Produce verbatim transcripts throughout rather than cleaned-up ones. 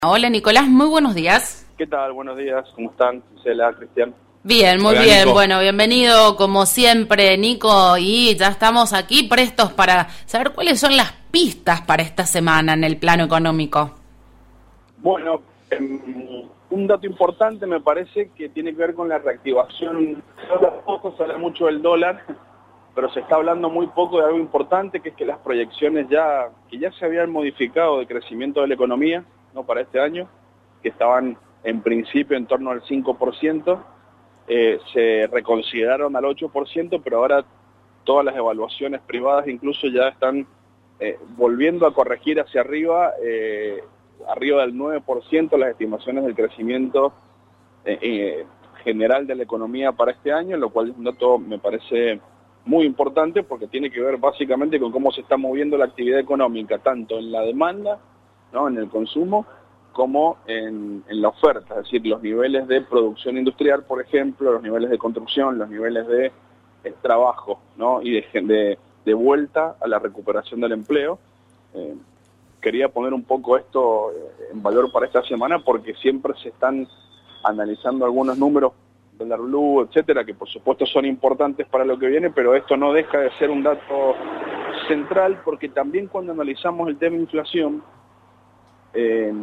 Hola Nicolás, muy buenos días. ¿Qué tal? Buenos días, ¿cómo están? Gisela, Cristian. Bien, muy Hola, bien. Nico. Bueno, bienvenido como siempre, Nico, y ya estamos aquí prestos para saber cuáles son las pistas para esta semana en el plano económico. Bueno, eh, un dato importante me parece que tiene que ver con la reactivación. Se habla poco, se habla mucho del dólar, pero se está hablando muy poco de algo importante, que es que las proyecciones ya que ya se habían modificado de crecimiento de la economía, ¿no?, para este año, que estaban en principio en torno al cinco por ciento, eh, se reconsideraron al ocho por ciento, pero ahora todas las evaluaciones privadas incluso ya están eh, volviendo a corregir hacia arriba, eh, arriba del nueve por ciento las estimaciones del crecimiento eh, eh, general de la economía para este año, lo cual es un dato me parece muy importante porque tiene que ver básicamente con cómo se está moviendo la actividad económica, tanto en la demanda, ¿no?, en el consumo, como en, en la oferta, es decir, los niveles de producción industrial, por ejemplo, los niveles de construcción, los niveles de eh, trabajo, ¿no?, y de, de, de vuelta a la recuperación del empleo. Eh, quería poner un poco esto en valor para esta semana porque siempre se están analizando algunos números dólar blue, etcétera, que por supuesto son importantes para lo que viene, pero esto no deja de ser un dato central porque también cuando analizamos el tema de inflación, eh,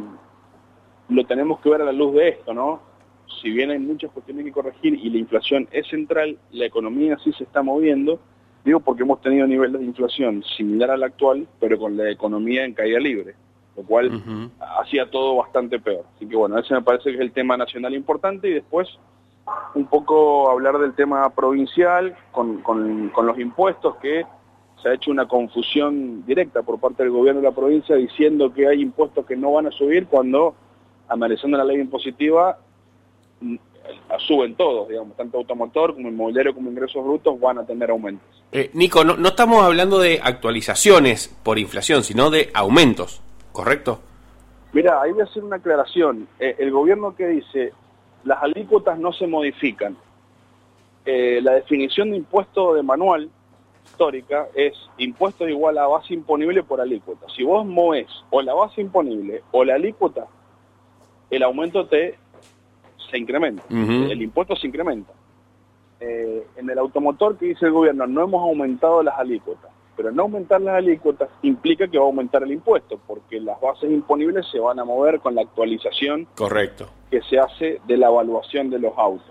lo tenemos que ver a la luz de esto, ¿no? Si bien hay muchas cuestiones que corregir y la inflación es central, la economía sí se está moviendo, digo porque hemos tenido niveles de inflación similar al actual, pero con la economía en caída libre, lo cual uh-huh. hacía todo bastante peor. Así que bueno, ese me parece que es el tema nacional importante y después un poco hablar del tema provincial con, con, con los impuestos, que se ha hecho una confusión directa por parte del gobierno de la provincia diciendo que hay impuestos que no van a subir cuando, analizando la ley impositiva, suben todos, digamos, tanto automotor como inmobiliario como ingresos brutos van a tener aumentos. Eh, Nico, no, no estamos hablando de actualizaciones por inflación, sino de aumentos, ¿correcto? Mira, ahí voy a hacer una aclaración. Eh, el gobierno que dice, las alícuotas no se modifican. Eh, la definición de impuesto de manual histórica es impuesto igual a base imponible por alícuota. Si vos movés o la base imponible o la alícuota, el aumento te se incrementa, uh-huh. el impuesto se incrementa. Eh, en el automotor, que dice el gobierno, no hemos aumentado las alícuotas, pero no aumentar las alícuotas implica que va a aumentar el impuesto, porque las bases imponibles se van a mover con la actualización correcto que se hace de la evaluación de los autos.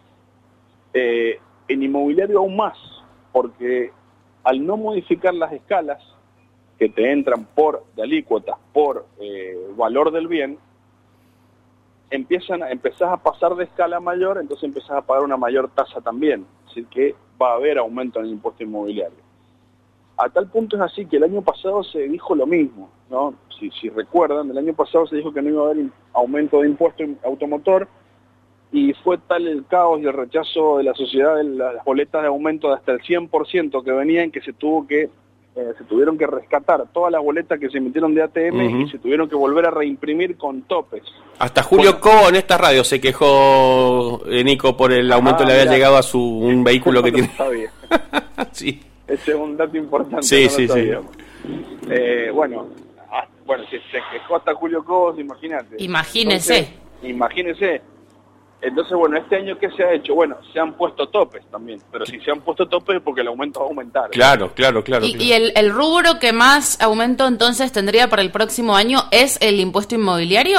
Eh, en inmobiliario aún más, porque al no modificar las escalas que te entran por de alícuotas por eh, valor del bien, empiezan a, empezás a pasar de escala mayor, entonces empezás a pagar una mayor tasa también, es decir que va a haber aumento en el impuesto inmobiliario. A tal punto es así que el año pasado se dijo lo mismo, ¿no? Si, si recuerdan, el año pasado se dijo que no iba a haber aumento de impuesto automotor, y fue tal el caos y el rechazo de la sociedad de las boletas de aumento de hasta el cien por ciento que venían, que se tuvo que eh, se tuvieron que rescatar todas las boletas que se emitieron de A T M uh-huh. y se tuvieron que volver a reimprimir con topes. Hasta Julio bueno, Cobo en esta radio se quejó, eh, Nico, por el aumento ah, que le había llegado a su un vehículo que tiene. Sabía. Sí. Ese es un dato importante. Sí, no sí, sí. Eh, bueno, ah, bueno, si se quejó hasta Julio Cobo, imagínate. Imagínese. Entonces, imagínese. Entonces, bueno, este año, ¿qué se ha hecho? Bueno, se han puesto topes también, pero si se han puesto topes es porque el aumento va a aumentar. Claro, claro, claro. ¿Y, claro. y el, el rubro que más aumento entonces tendría para el próximo año es el impuesto inmobiliario?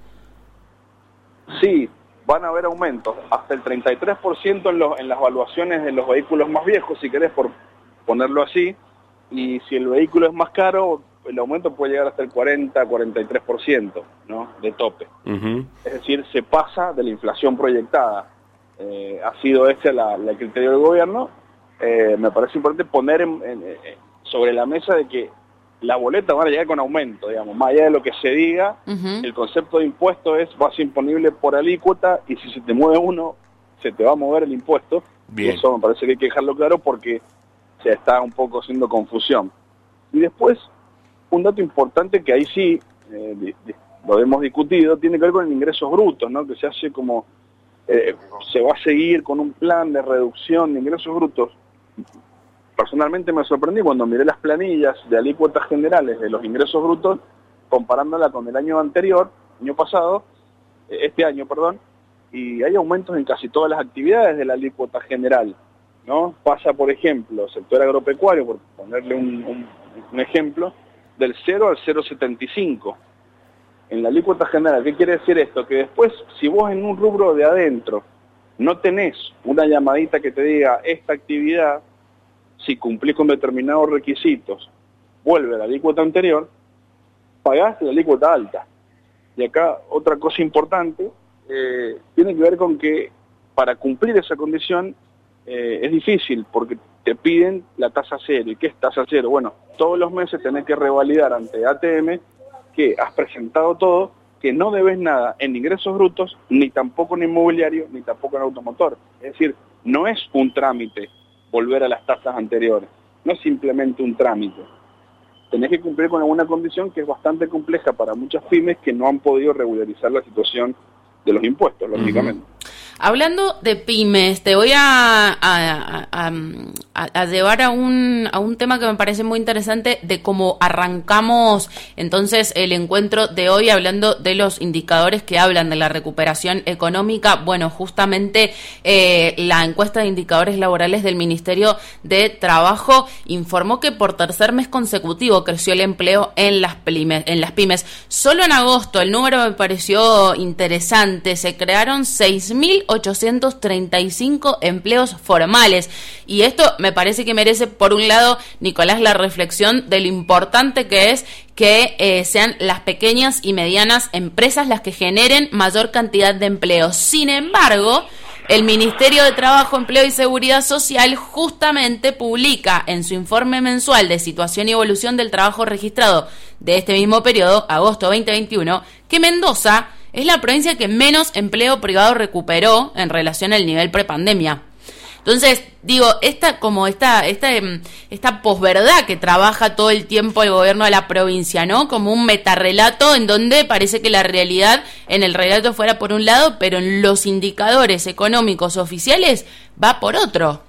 Sí, van a haber aumentos, hasta el treinta y tres por ciento en, los, en las valuaciones de los vehículos más viejos, si querés por ponerlo así, y si el vehículo es más caro, el aumento puede llegar hasta el cuarenta, cuarenta y tres por ciento, ¿no?, de tope. Uh-huh. Es decir, se pasa de la inflación proyectada. Eh, ha sido ese la, la criterio del gobierno. Eh, me parece importante poner en, en, en, sobre la mesa de que la boleta van a llegar con aumento, digamos, más allá de lo que se diga, uh-huh. el concepto de impuesto es base imponible por alícuota, y si se te mueve uno, se te va a mover el impuesto. Bien. Eso me parece que hay que dejarlo claro porque se está un poco haciendo confusión. Y después, un dato importante que ahí sí eh, de, de, lo hemos discutido, tiene que ver con el ingresos brutos, ¿no?, que se hace como, eh, se va a seguir con un plan de reducción de ingresos brutos. Personalmente me sorprendí cuando miré las planillas de alícuotas generales de los ingresos brutos, comparándola con el año anterior, año pasado, este año, perdón, y hay aumentos en casi todas las actividades de la alícuota general, ¿no? Pasa, por ejemplo, el sector agropecuario, por ponerle un, un, un ejemplo, del cero al cero coma setenta y cinco en la alícuota general. ¿Qué quiere decir esto? Que después, si vos en un rubro de adentro no tenés una llamadita que te diga esta actividad, si cumplís con determinados requisitos, vuelve a la alícuota anterior, pagás la alícuota alta. Y acá otra cosa importante eh, tiene que ver con que para cumplir esa condición eh, es difícil, porque te piden la tasa cero. ¿Y qué es tasa cero? Bueno, todos los meses tenés que revalidar ante A T M que has presentado todo, que no debes nada en ingresos brutos, ni tampoco en inmobiliario, ni tampoco en automotor. Es decir, no es un trámite volver a las tasas anteriores, no es simplemente un trámite. Tenés que cumplir con alguna condición que es bastante compleja para muchas pymes que no han podido regularizar la situación de los impuestos, lógicamente. Uh-huh. Hablando de pymes, te voy a, a, a, a, a llevar a un, a un tema que me parece muy interesante de cómo arrancamos entonces el encuentro de hoy, hablando de los indicadores que hablan de la recuperación económica. Bueno, justamente eh, la encuesta de indicadores laborales del Ministerio de Trabajo informó que por tercer mes consecutivo creció el empleo en las pymes. En las pymes. Solo en agosto, el número me pareció interesante, se crearon seis mil ochocientos treinta y cinco empleos formales. Y esto me parece que merece, por un lado, Nicolás, la reflexión de lo importante que es que eh, sean las pequeñas y medianas empresas las que generen mayor cantidad de empleos. Sin embargo, el Ministerio de Trabajo, Empleo y Seguridad Social justamente publica en su informe mensual de situación y evolución del trabajo registrado de este mismo periodo, agosto veinte veintiuno, que Mendoza es la provincia que menos empleo privado recuperó en relación al nivel prepandemia. Entonces, digo, esta como esta esta esta posverdad que trabaja todo el tiempo el gobierno de la provincia, ¿no? Como un metarrelato en donde parece que la realidad en el relato fuera por un lado, pero en los indicadores económicos oficiales va por otro.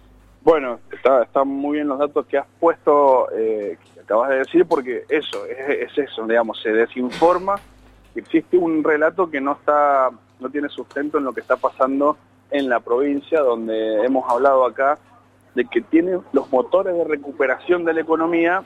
Bueno, está, están muy bien los datos que has puesto, eh, que acabas de decir, porque eso, es, es eso, digamos, se desinforma. Existe un relato que no está, no tiene sustento en lo que está pasando en la provincia, donde hemos hablado acá de que tiene los motores de recuperación de la economía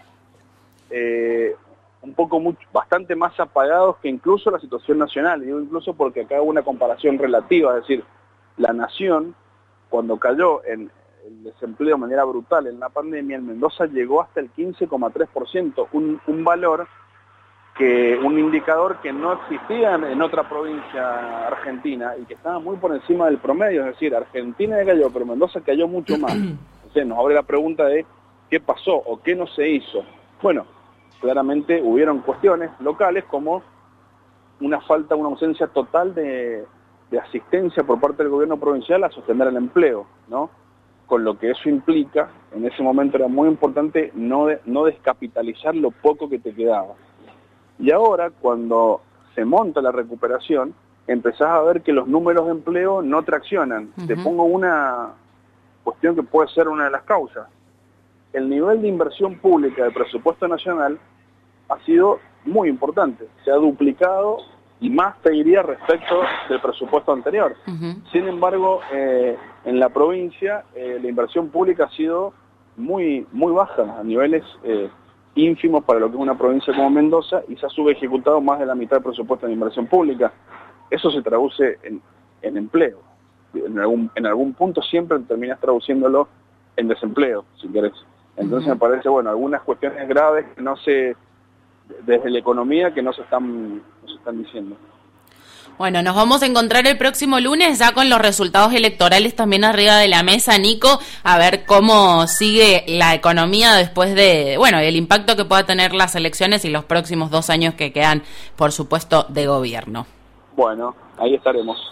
eh, un poco mucho, bastante más apagados que incluso la situación nacional. Digo incluso porque acá hubo una comparación relativa, es decir, la nación, cuando cayó en el desempleo de manera brutal en la pandemia, en Mendoza llegó hasta el quince coma tres por ciento, un, un valor que un indicador que no existía en otra provincia argentina y que estaba muy por encima del promedio, es decir, Argentina cayó, pero Mendoza cayó mucho más. Entonces nos abre la pregunta de qué pasó o qué no se hizo. Bueno, claramente hubieron cuestiones locales como una falta, una ausencia total de, de asistencia por parte del gobierno provincial a sostener el empleo, ¿no? Con lo que eso implica, en ese momento era muy importante no, de, no descapitalizar lo poco que te quedaba. Y ahora, cuando se monta la recuperación, empezás a ver que los números de empleo no traccionan. Uh-huh. Te pongo una cuestión que puede ser una de las causas. El nivel de inversión pública del presupuesto nacional ha sido muy importante. Se ha duplicado y más, te diría, respecto del presupuesto anterior. Uh-huh. Sin embargo, eh, en la provincia eh, la inversión pública ha sido muy, muy baja, a niveles Eh, ínfimos para lo que es una provincia como Mendoza, y se ha subejecutado más de la mitad del presupuesto de inversión pública. Eso se traduce en, en empleo. En algún, en algún punto siempre terminas traduciéndolo en desempleo, si querés. Entonces uh-huh. me parece, bueno, algunas cuestiones graves que no se, desde la economía, que no se están, no se están diciendo. Bueno, nos vamos a encontrar el próximo lunes ya con los resultados electorales también arriba de la mesa, Nico, a ver cómo sigue la economía después de, bueno, el impacto que pueda tener las elecciones y los próximos dos años que quedan, por supuesto, de gobierno. Bueno, ahí estaremos.